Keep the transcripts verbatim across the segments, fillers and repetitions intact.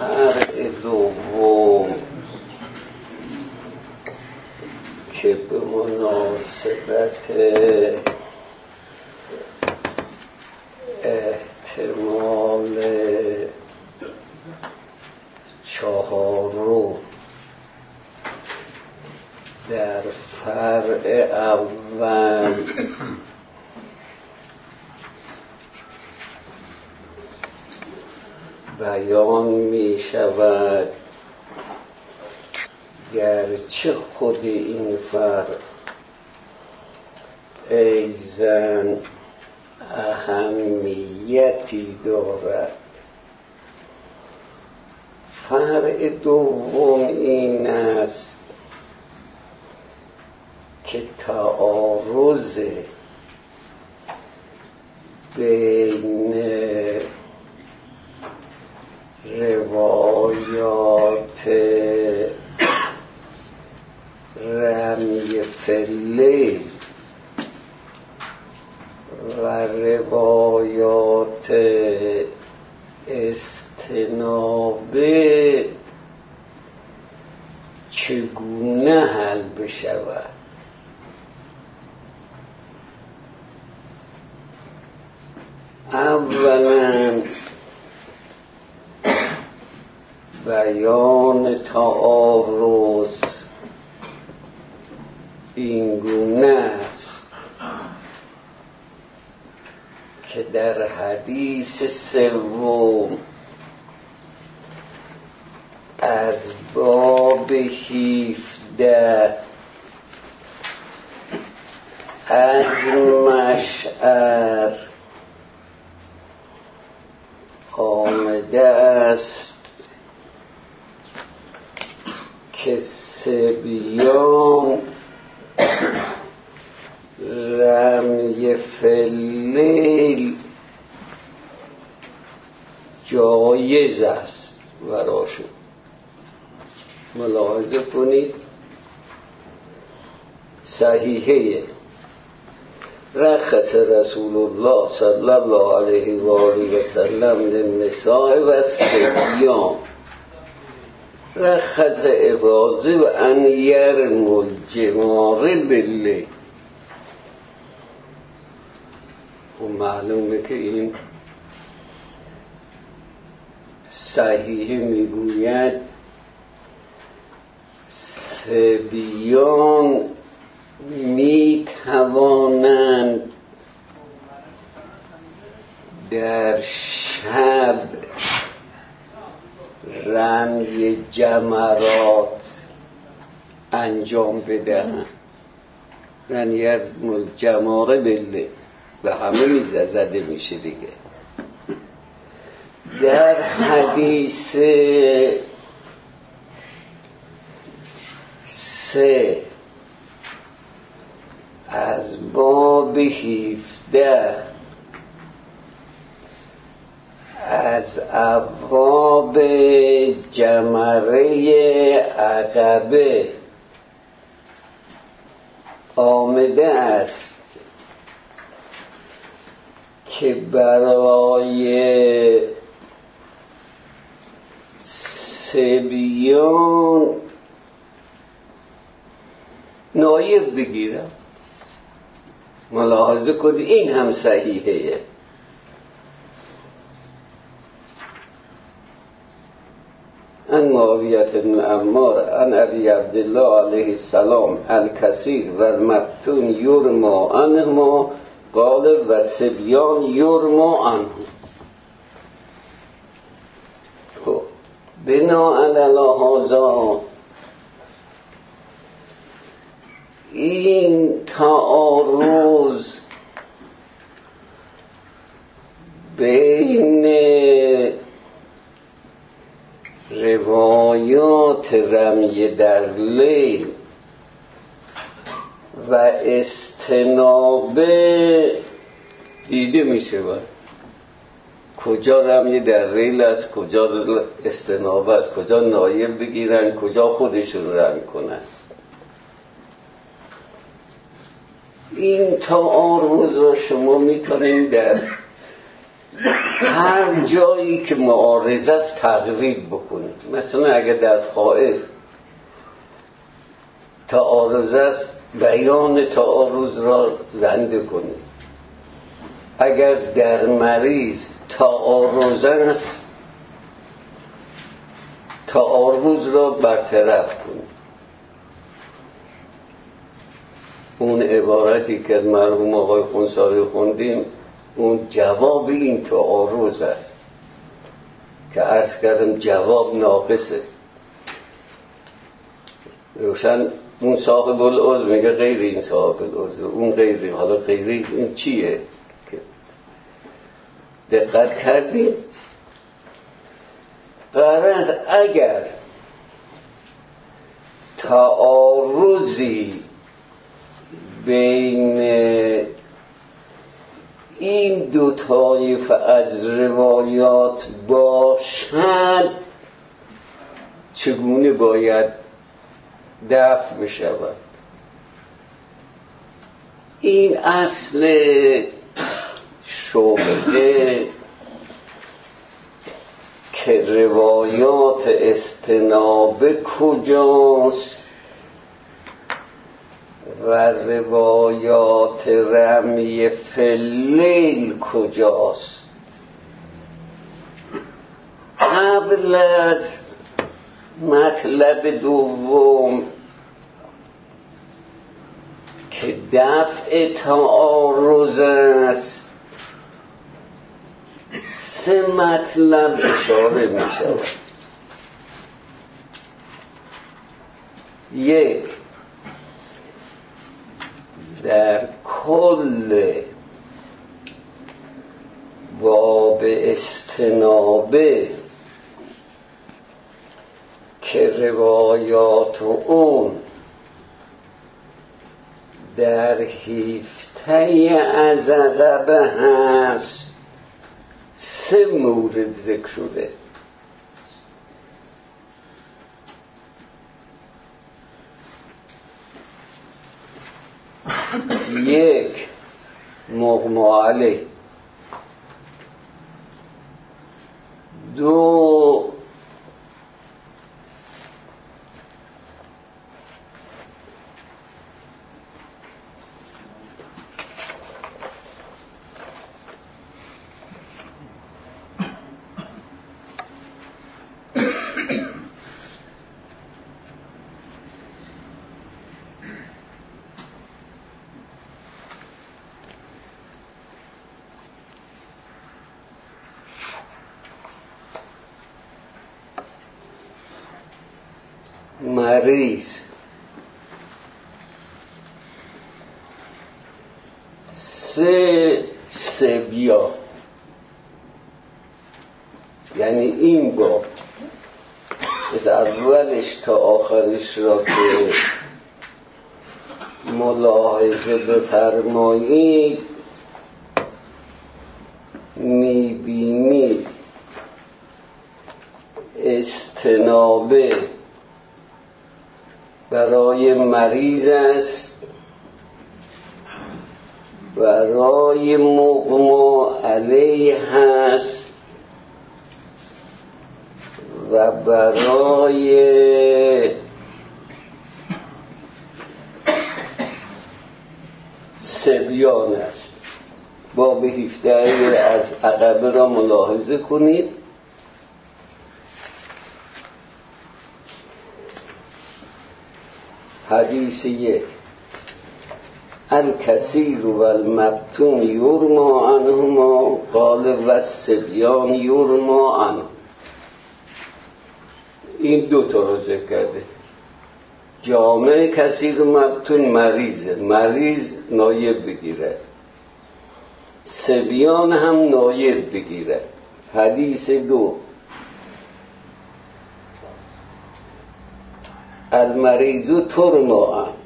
فرع دوم که به مناسبت احتمال چهارم در فرع اول بیان می شود، گرچه خود این فرع ایزن اهمیتی دارد. فرع دوم این است که تعارض بین روایات رمی فله و روایات استنابه چگونه حل بشود. اولا بیان تعارض این گونه است که در حدیث سوم از باب هفده از مشعر آمده است که صبیان رمی فلیل جایز است براشون. ملاحظه کنید صحیحه رخص رسول الله صلی الله علیه و آله و سلم للنساء و الصبیان رخص افاظه و ان یرم الجمار بالله. و معلومه که این صحیحه میگوید صبیان می توانند در شب رمی جمرات انجام بدهند. یعنی جماره بله و همه میزه زده میشه دیگه. در حدیث سه از باب هفده از ابواب جمره عقبه آمده است که برای صبیان نایب بگیرم. ملاحظه کنید این هم صحیحه. ان معاویه بن عمار ان ابی عبدالله علیه السلام الکثیر و المفتون یرما عنهما قال و صبیان یرما عنه. خب بنا علی هذا این تعارض بین روایات رمی در لیل و استنابه دیده می شود. کجا رمی در لیل است، کجا استنابه است، کجا نایب بگیرن، کجا خودشون رمی کنن. این تعارض را شما میتونید در هر جایی که معارضه است تقریب بکنید. مثلا اگر در طائف تعارض است بیان تعارض را زنده کنید. اگر در مریض تعارض است تعارض را برطرف کنید. اون عبارتی که از مرحوم آقای خونساری خوندیم اون جواب این تعارض است که عرض کردم جواب ناقصه. روشن اون صاحب العضو میگه غیر این صاحب العضو، اون غیری، حالا غیری این چیه؟ دقت کردیم؟ غرض اگر تعارضی بین این دو طایفه از روایات باشد چگونه باید دفع بشود؟ این اصل شبهه که روایات استنابه کجاست و روایات رمی فلیل کجاست. قبل از مطلب دوم که دفع تعارض است سه مطلب اشاره می شود. یک، در کل باب استنابه که روایات اون در هیفته از عقبه هست سه مورد ذکر شده. یک، مغمى علیه. دو، مریض. سه، سبیا. یعنی این باب از اولش تا آخرش را که ملاحظه بفرمایید میبینید استنابه برای مریض است، برای مغمى علیه هست و برای سبیان است. باب هفده از عقبه را ملاحظه کنید. حدیث یک، الکثیر و المبتون یرما عنهما قال و الصبیان یرما عنه. این دو تا رو ذکر کرده. جامع کثیر و مبتون مریضه، مریض نایب بگیره، صبیان هم نایب بگیره. حدیث دو، المریض ترما عنه،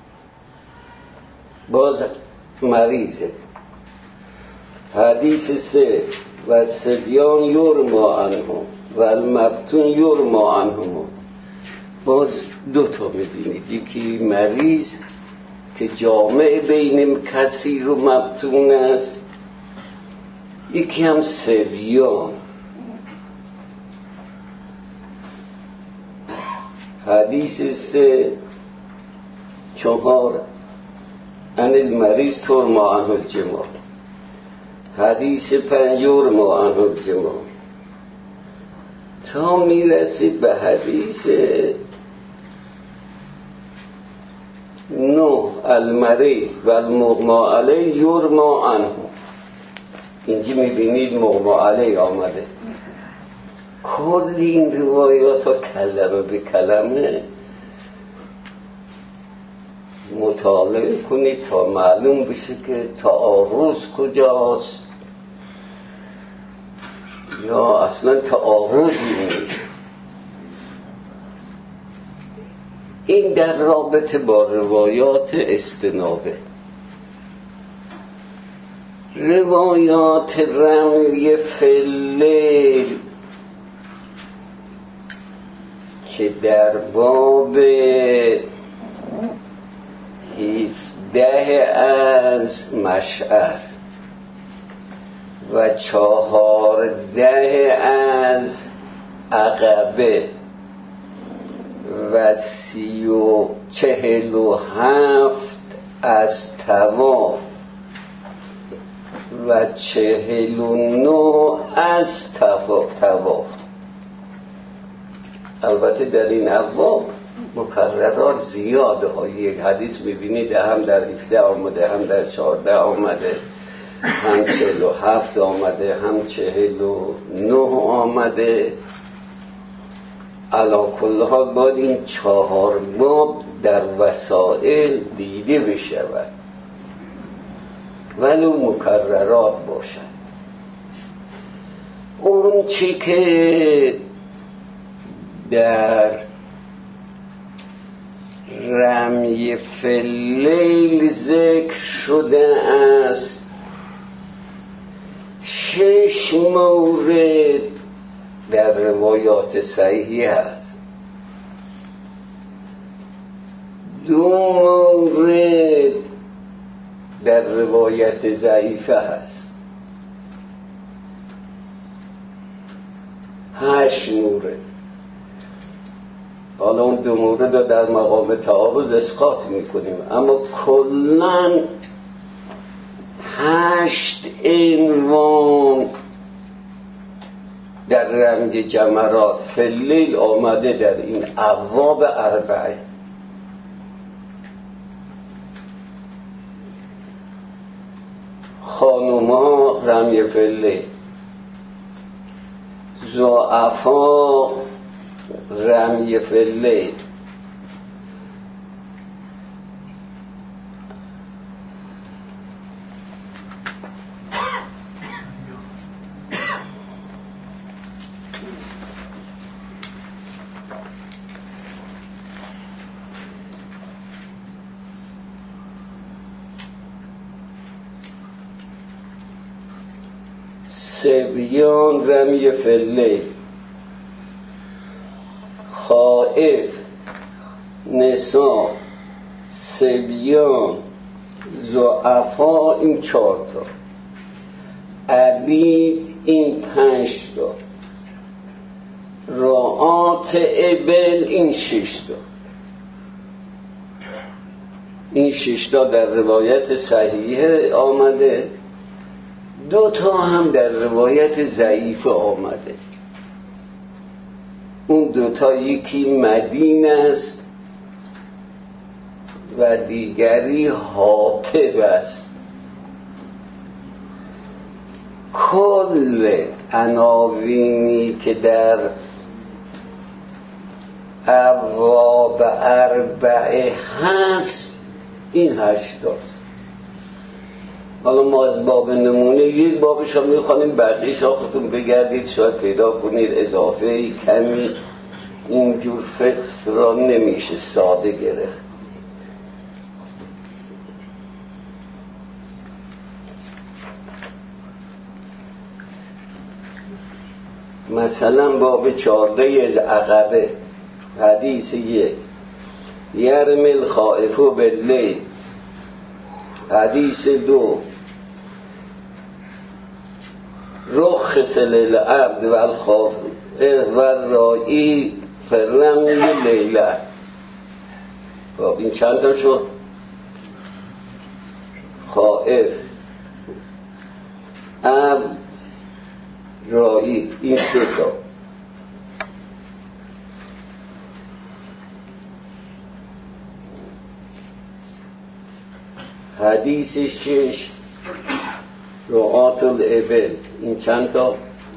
باز مریضه. حدیث سه، و الصبیان یرما عنهم و المبتون یرما عنهم، باز دو تا می‌بینید. یکی مریض که جامع بین کثیر و مبتون است، یکی هم سبیان. حدیث سه چهار ان المریض ترما عنه الجمال. حدیث پنجور ما عنه الجمال تا میرسید به حدیث نو المریض و المغما علیه یرما عنه. اینجا میبینید مغما علیه آمده. کل این روایات ها کلمه به کلمه مطالعه کنید تا معلوم بشه که تعارض کجاست یا اصلا تعارضی نیست. این در رابطه با روایات استنابه. روایات رمی فلیل که در باب هفده از مشعر و چهارده از عقبه و سی و چهل و هفت از طواف و چهل و نو از طواف. البته در این ابواب مکررات زیاده ها. یک حدیث میبینید هم در هفده آمده، هم در چهارده آمده، هم چهل و هفت آمده، هم چهل و نه آمده. علی کل حال باید این چهار باب در وسائل دیده بشود ولو مکررات باشد. اون چی که در رمی فلیل ذکر شده است شش مورد در روایات صحیحه است، دو مورد در روایت ضعیفه است، هشت مورد. حالا اون دو مورد رو در مقام تعارض اسقاط میکنیم، اما کلاً هشت عنوان در رمز جمرات فلیل آمده در این ابواب اربعه. خانوما رمی فلیل، ضعفا رمی فلیل، سبیان رمی فلیل، خائف، نساء، سبیان، ضعفا، این چهار تا، عبید این پنج تا، رعات ابل این شش تا. این شش تا در روایت صحیحه آمده، دو تا هم در روایت ضعیفه آمده. اون دوتا یکی مدین است و دیگری حاطب است. کل عناوینی که در ابواب اربعه هست این هشتاست. حالا ما از باب نمونه یک بابش هم میخوانیم، بقیش ها خودتون بگردید شاید پیدا کنید اضافه کمی. اینجور فقه را نمیشه ساده گرفت. مثلا باب چارده از عقبه، حدیث یک، یرمل خائفو باللیل. حدیث دو، رخص للعبد و الخاف و رائی فرمی لیله. خب این چند تا شد؟ خائف، عبد، رائی، این سه تا. حدیث شش رعات الابل، این چند تا؟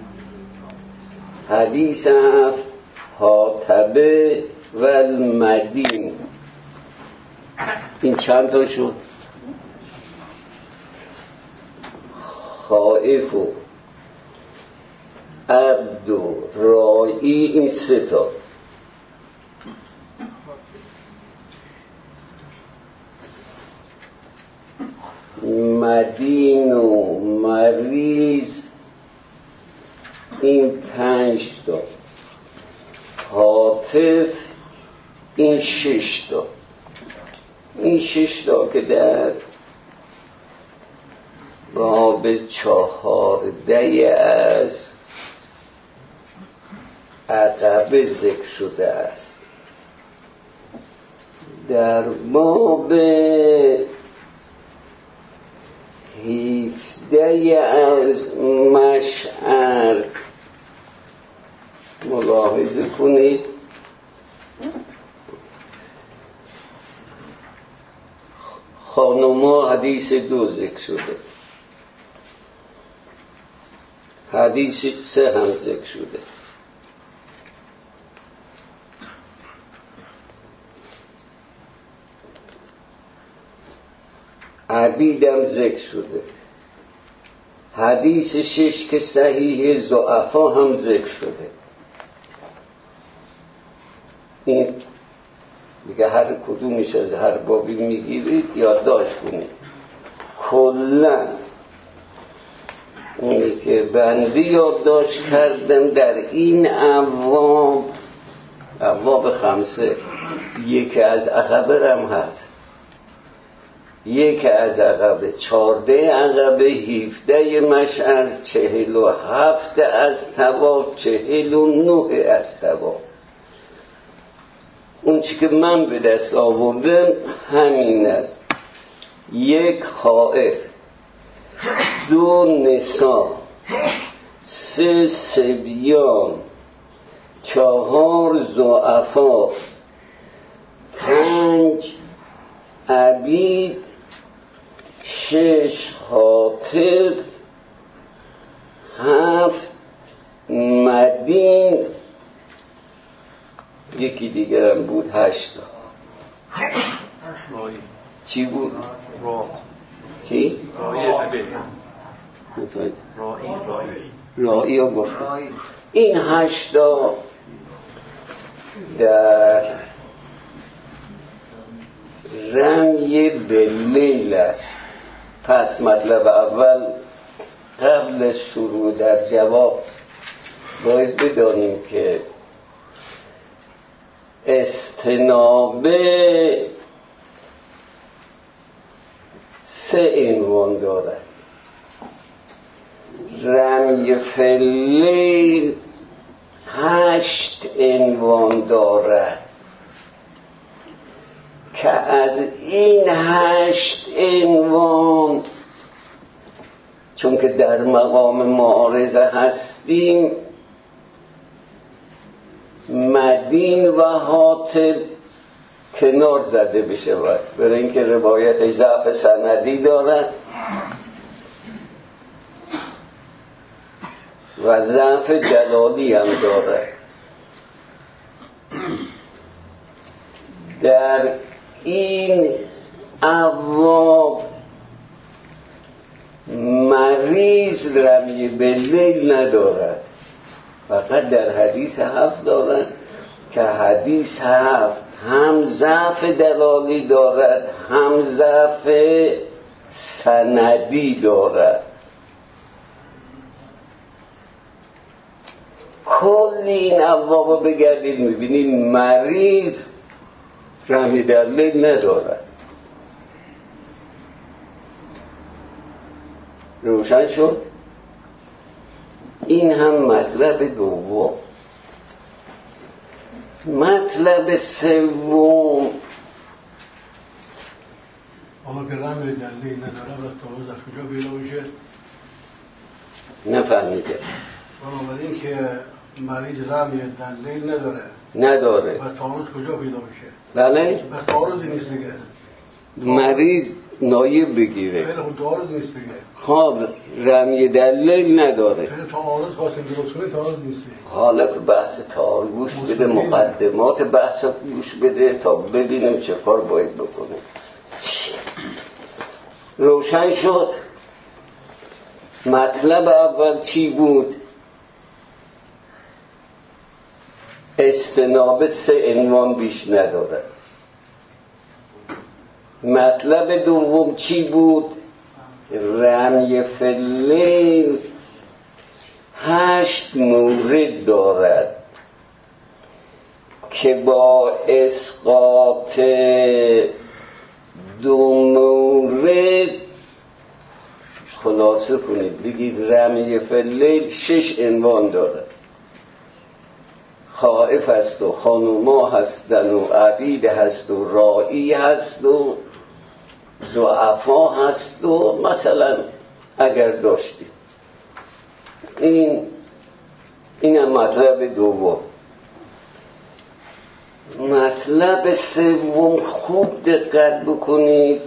حدیث هفت حاطبه و المدین، این چند تا شد؟ خائف و عبد و رائی، این سه تا. مدین و مریض، این پنج تا. حاطف، این شش تا. این شش تا که در باب چهارده از عقبه ذکر شده است. در باب هفده از مشعر ملاحظه کنید خانوما حدیث دو ذکر شده، حدیث سه هم ذکر شده. عبیدم ذکر شده. حدیث شش که صحیح ضعفا هم ذکر شده. این دیگه هر کدومش از هر بابی میگیرید یادداشت کنید. کلا اونی که بنده یادداشت کردم در این ابواب، ابواب خمسه، یکی از عقبه هم هست، یک از عقبه، چارده عقبه، هفده مشعر، چهل و هفت از طواف، چهل و نه از طواف. اون چی که من به دست آوردم همین است: یک خائف، دو نساء، سه صبیان، چهار ضعفا، پنج عبید، شش حاطب، هفت مدین، یکی دیگر هم بود، هشتا. چی بود؟ را. چی؟ رایی عبید. رایی رایی رایی ها گفتم. این هشتا در رمی به لیل است. پس مطلب اول قبل از شروع در جواب باید بدانیم که استنابه سه عنوان دارد. رمی فلیل هشت عنوان دارد که از این هشت عنوان، چون که در مقام معارضه هستیم، مدین و حاطب کنار زده بشه باید، برای اینکه روایت ضعف سندی دارد و ضعف دلالی هم دارد. در این ابواب مریض رمی به لیل ندارد، فقط در حدیث هفت دارد که حدیث هفت هم ضعف دلالی دارد هم ضعف سندی دارد. کل این ابواب بگردید میبینید مریض رمی در لیل ندارد. روشن شد؟ این هم مطلب دوم. مطلب سوم، حالا که رمی دلیل نداره و تعارض از کجا پیدا میشه؟ نفهمیده. بنابراین که مریض رمی دلیل نداره نداره و تعارض کجا پیدا میشه؟ بله؟ و تعارضی نیست دیگه. مریض نایب بگیره. خیلی خود تعارض نیست دیگه. خب رمی دلیل نداره. خیلی تعارض خواستیم درست کنیم، تعارض نیست دیگه. حالا که بحث تعارض گوش بده، مقدمات بحث رو گوش بده تا ببینیم چه کار باید بکنه. روشن شد. مطلب اول چی بود؟ استنابه سه عنوان بیش نداره. مطلب دوم چی بود؟ رمی فلیل هشت مورد دارد که با اسقاط دو مورد خلاصه کنید بگید رمی فلیل شش عنوان دارد. خائف هست و خانوما هستن و عبید هست و رائی هست و ضعفا هست و مثلا اگر داشتیم این این مطلب دوم. مطلب سوم خوب دقت بکنید،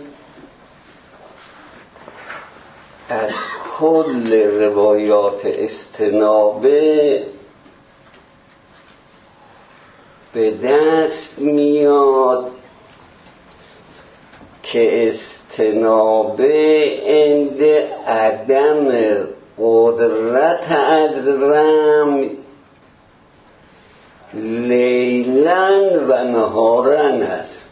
از کل روایات استنابه به دست میاد که استنابه عند عدم قدرت از رم لیلن و نهارن است.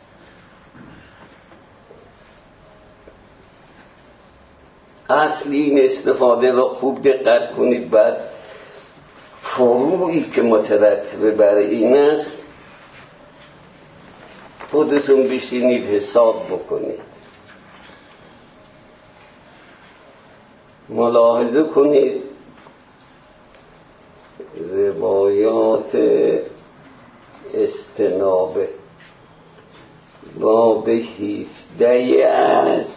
اصل این استفاده را خوب دقت کنید. بعد فروعی که مترتب بر این است خودتون بشینید حساب بکنید. ملاحظه کنید روایات استنابه باب هفده از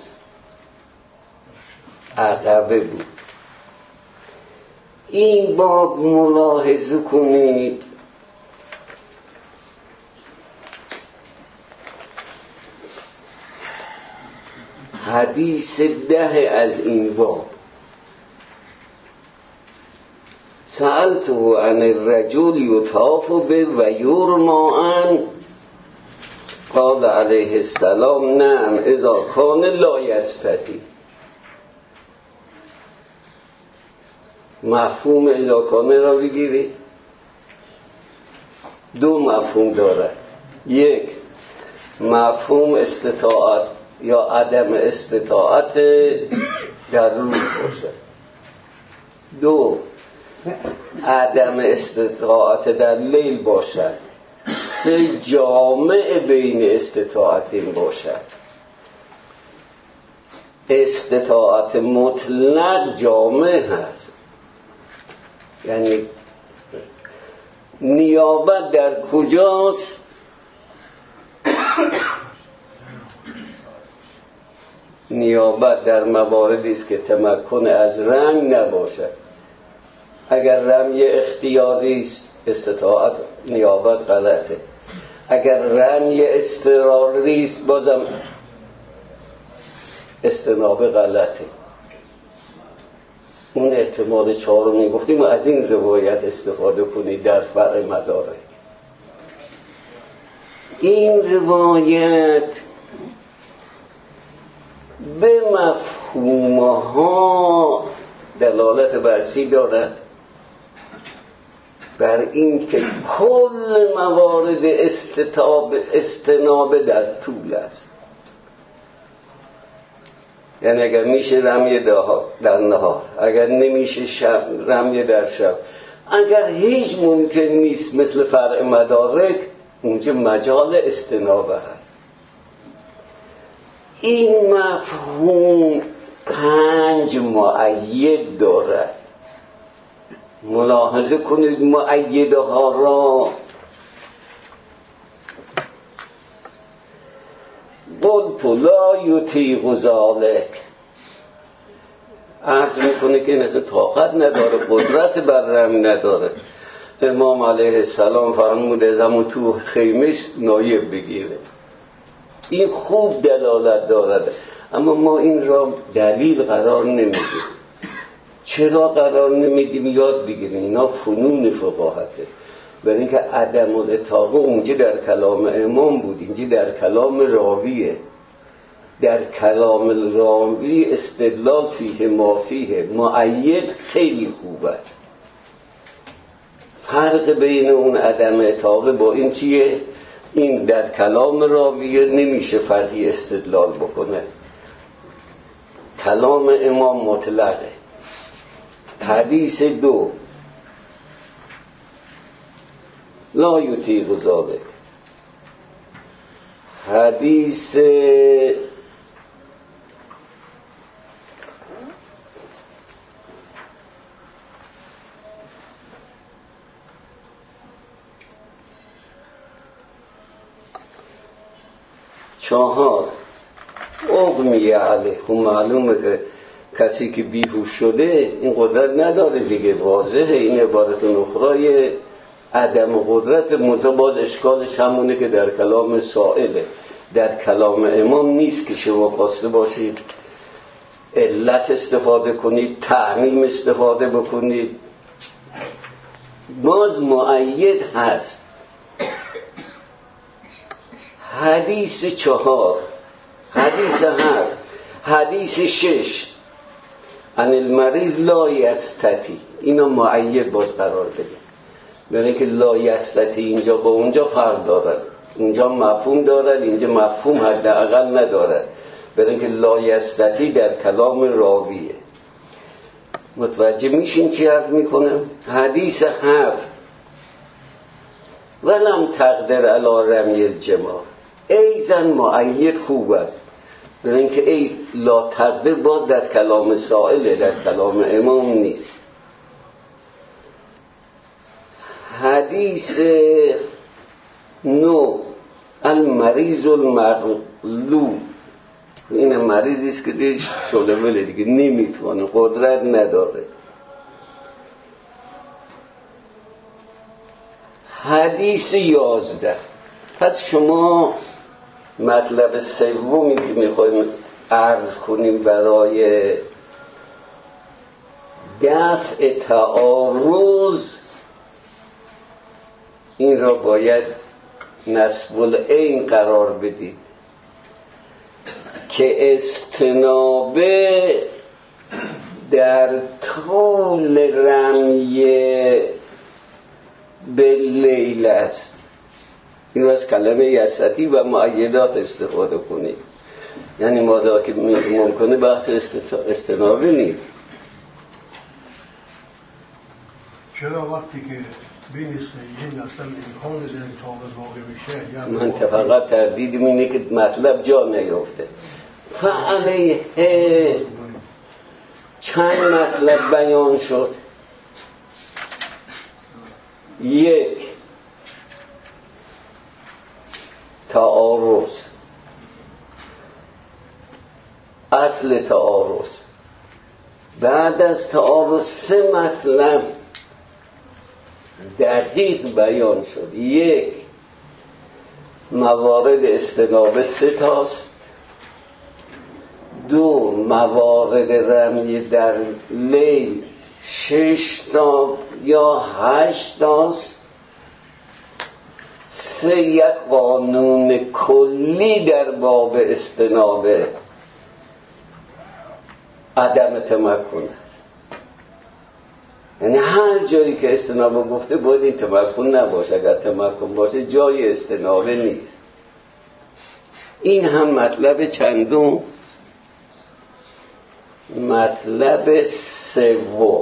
عقبه بود. این باب ملاحظه کنید حدیث ده از این باب سألته عن الرجل یطاف به و یرما عنه قال علیه السلام نعم اذا کان لا یستطیع. مفهوم اذا کان را بگیرید. دو مفهوم دارد. یک مفهوم استطاعت یا عدم استطاعت در روز باشد. دو عدم استطاعت در لیل باشد. سه جامع بین استطاعتین باشد. استطاعت مطلق جامع هست، یعنی نیابت در کجاست؟ نیابت در مواردی است که تمکن از رنگ نباشد. اگر رمی اختیاری است استطاعت نیابت غلطه. اگر رمی اضطراری است بازم استنابه غلطه. اون احتمال چهارمی گفتیم و از این روایت استفاده کنید در فرع مدارک. این روایت به مفهومها دلالت برسی دارد بر این که کل موارد استتاب استنابه در طول است. یعنی اگر میشه رمی در نهار، اگر نمیشه شب رمی در شب، اگر هیچ ممکن نیست مثل فرع مدارک، اونجا مجال استنابه هست. این مفهوم پنج مؤید دارد. ملاحظه کنید مؤیده ها را. قلت لا یطیق ذلک، عرض میکنه که این اصلا طاقت نداره، قدرت بر رمی نداره. امام علیه السلام فرمود از همون تو خیمش نایب بگیره. این خوب دلالت دارد، اما ما این را دلیل قرار نمیدیم. چرا قرار نمیدیم؟ یاد بگیریم اینا فنون فقاهته. برای اینکه عدم الاطاقه اونجا در کلام امام بود، اینجا در کلام راویه. در کلام راوی استدلال فیه ما فیه مؤید خیلی خوب است. فرق بین اون عدم اطاقه با این چیه؟ این در کلام راویه نمیشه فرقی استدلال بکنه. کلام امام مطلقه. حدیث دو لا یطیق ذلک. حدیث چهار اغمیه علیه. خب معلومه که کسی که بیهوش شده این قدرت نداره دیگه، واضحه. این عبارت اخرای عدم قدرت، منتها باز اشکالش همونه که در کلام سائله، در کلام امام نیست که شما خواسته باشید علت استفاده کنید، تعمیم استفاده بکنید. باز مؤید هست. حدیث چهار، حدیث هفت، حدیث شش ان المریض لا یستطیع، اینا مؤید باز قرار بده. برای که لا یستطیع اینجا با اونجا فرق دارد، اونجا مفهوم دارد، اینجا مفهوم حداقل ندارد. برای که لا یستطیع در کلام راویه. متوجه میشین چی حرف میکنم؟ حدیث هفت ولم تقدر علی رمی الجمار، ایزن مؤید خوب است. برای اینکه ای لا تقدر باز در کلام سائله، در کلام امام نیست. حدیث نو المریض المغلوب، این مریضی است که دیگه شله وله دیگه نمیتونه، قدرت نداره. حدیث یازده. پس شما مطلب سومی که میخوایم عرض کنیم برای دفع تعارض، این را باید نسب العین قرار بدید که استنابه در طول رمی باللیل است. این را از کلمه یستطیع و مؤیدات استفاده کنید. یعنی ماده که ممکنه بحث استنابه نیست. چرا وقتی که بین سیدین اصلا امکان از این تعارض واقع میشه؟ من فقط تردیدم اینه که مطلب جا نیفته. فعلیه چند مطلب بیان شد. یک، تعارض، اصل تعارض. بعد از تعارض سه مطلب دقیق بیان شد. یک، موارد استنابه سه تاست. دو، موارد رمی در لیل شش تا یا هشت تاست. سه، یک قانون کلی در باب استنابه عدم تمکن است. یعنی هر جایی که استنابه گفته باید این تمکن نباشه. اگر تمکن باشه جای استنابه نیست. این هم مطلب چندم؟ مطلب سوم.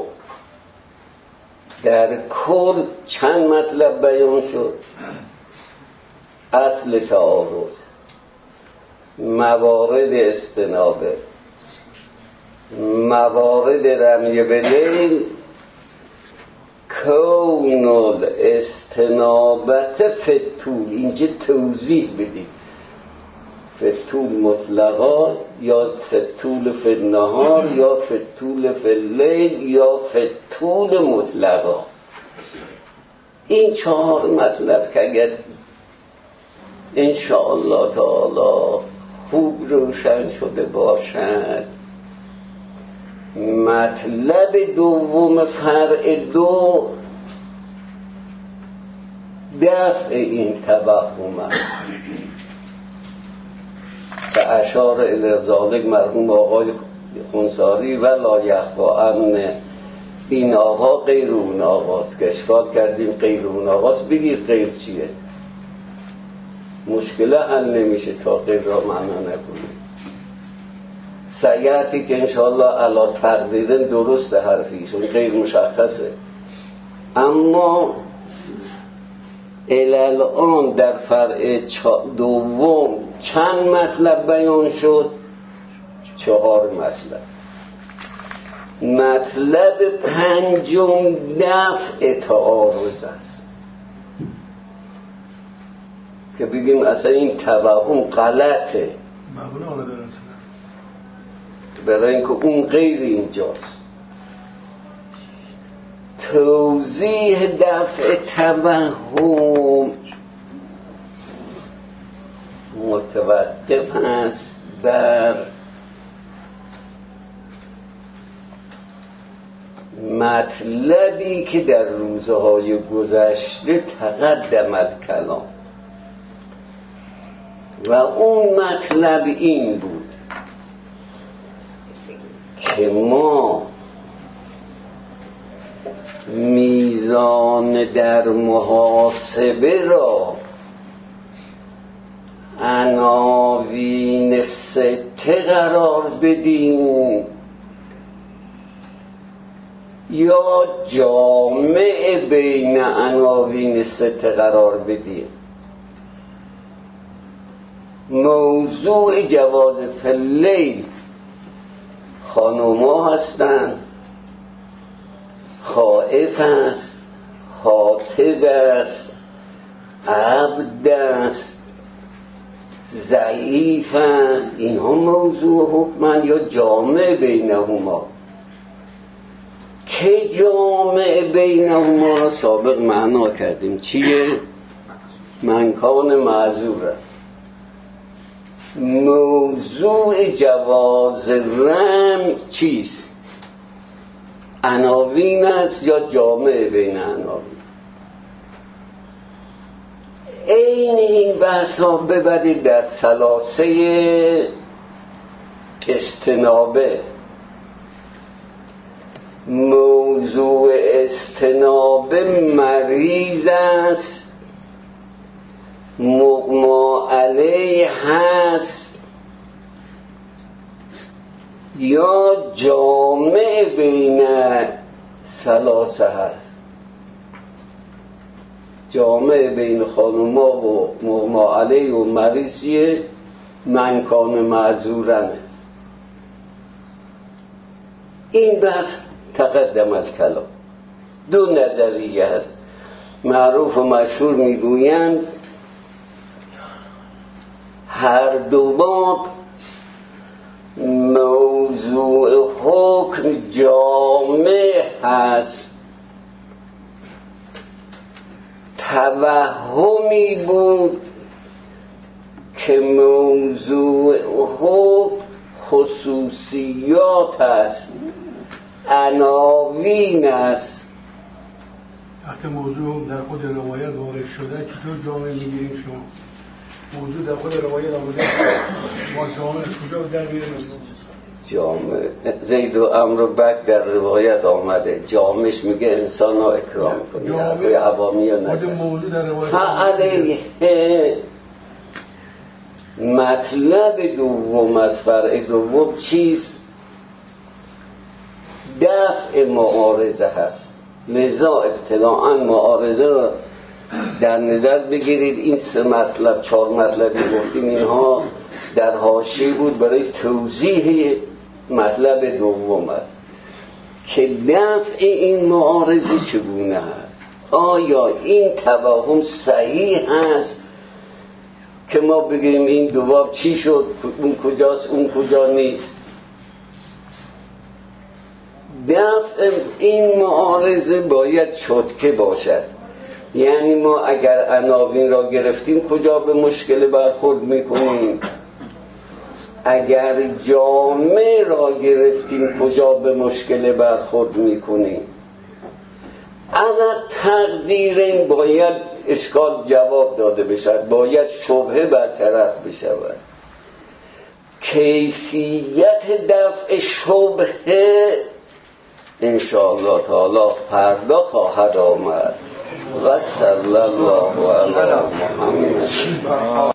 در کل چند مطلب بیان شد؟ اصل تعارض، موارد استنابه، موارد رمی به لیل کون الاستنابت فتول، اینجا توضیح بدید فتول مطلقا یا فتول فی النهار یا فتول فی اللیل یا فتول مطلقا. این چهار مطلب که اگر انشاءالله تعالی خوب روشن شده باشد، مطلب دوم فرع دو دفع این توهم است که اشار الی ذالک مرحوم آقای خونساری و لا یخفی ان این آقا غیر اون آقاست که اشکال کردیم غیر اون آقاست. بگیر غیر چیه؟ مشکل حل نمیشه تا غیر را معنا نکنیم. سیعتی که انشاءالله علا تقدیرن درست حرفیشون غیر مشخصه، اما الان در فرع دوم چند مطلب بیان شد؟ چهار مطلب. مطلب پنجم دفع تعارض است که بگیم اصلا این توهم غلطه برای اینکه اون غیر اینجاست. توضیح دفع توهم متوقف است بر مطلبی که در روزهای گذشته تقدم الکلام و اون مطلب این بود که ما میزان در محاسبه را عناوین سته قرار بدیم یا جامع بین عناوین سته قرار بدیم. موضوع جواز فی اللیل خانوما هستن، خائف است، خاطب است، عبد است، ضعیف است. اینها موضوع حکمن یا جامع بینهما. که جامع بینهما را سابق معنا کردیم. چیه؟ منکان معذور است. موضوع جواز رم چیست؟ عناوین است یا جامع بین عناوین؟ این این بحث ها ببرید در ثلاثه استنابه. موضوع استنابه مریض است، مغما علیه هست یا جامع بین ثلاثه هست. جامع بین خانوما و مغما علیه و مریضیه منکان معذورن است. این بحث تقدم الکلام. دو نظریه هست معروف و مشهور، میگویند هر دو باب موضوع حکم جامع هست. توهمی بود که موضوع حکم خصوصیات است، عناوین است. وقتی موضوع در خود روایت وارد شده چطور جامعه میگیریم شما؟ موضوع در خود روایت آمده ما جامعه کجا در بیاریم؟ جامعه زید و عمرو و بکر در روایت آمده، جامعش میگه انسان ها اکرام کنی حقوی عوامی و نزد موضوع در روایت علیه. مطلب دوم از فرع دوم چیست؟ دفع معارضه هست. لذا ابتداءً معارضه را در نظر بگیرید. این سه مطلب چهار مطلبی گفتیم اینها در حاشیه بود برای توضیح مطلب دوم است که دفع این معارضه چگونه است. آیا این توهم صحیح است که ما بگیم این دوباب چی شد، اون کجاست، اون کجا نیست؟ دفع این معارضه باید چتکه باشد. یعنی ما اگر عناوین را گرفتیم کجا به مشکل برخورد میکنیم، اگر جامعه را گرفتیم کجا به مشکل برخورد میکنیم. اگر تقدیر این باید اشکال جواب داده بشد، باید شبهه برطرف بشود. کیفیت دفع شبهه انشاءالله تعالی فردا خواهد آمد. و صلی الله علی محمد.